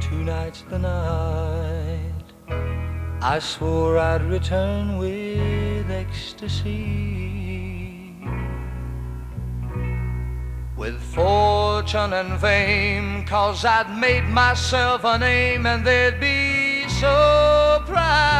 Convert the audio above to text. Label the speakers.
Speaker 1: tonight's the night I swore I'd return with ecstasy, with fortune and fame, 'cause I'd made myself a name, and they'd be so proud.